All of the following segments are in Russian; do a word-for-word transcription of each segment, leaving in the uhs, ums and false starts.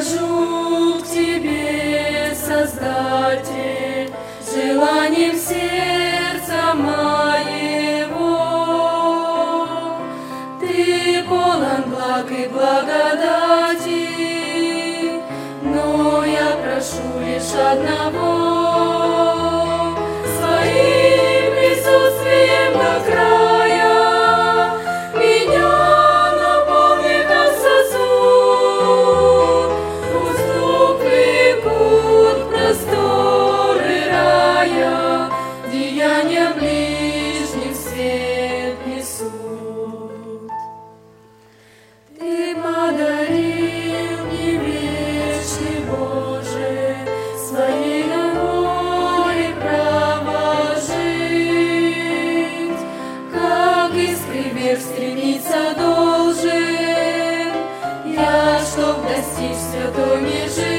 прихожу к Тебе, Создатель, желанием сердца моего. Ты полон благ и благодати, но я прошу лишь одного — своим присутствием до края меня наполни, как сосуд. Пусть вдруг влекут просторы рая, деяния ближних свет несут. Ты подарил мне вечный Боже своей волей право жить, как искры вверх стремиться должен я, чтоб достичь святой межи.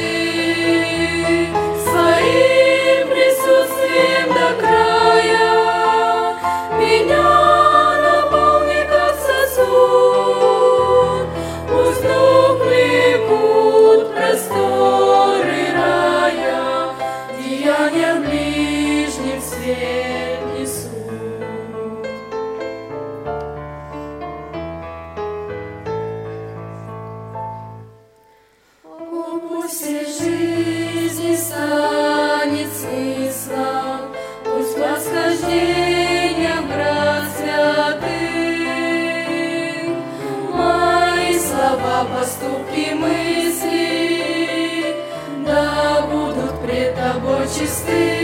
Своим присутствием до края меня наполни, как сосуд. Пусть вдруг влекут просторы рая, деяния ближних свет несут. О, пусть всей жизни станет смыслом, пусть восхождение в град святых мои слова, поступки, мысли да будут пред Тобой чисты.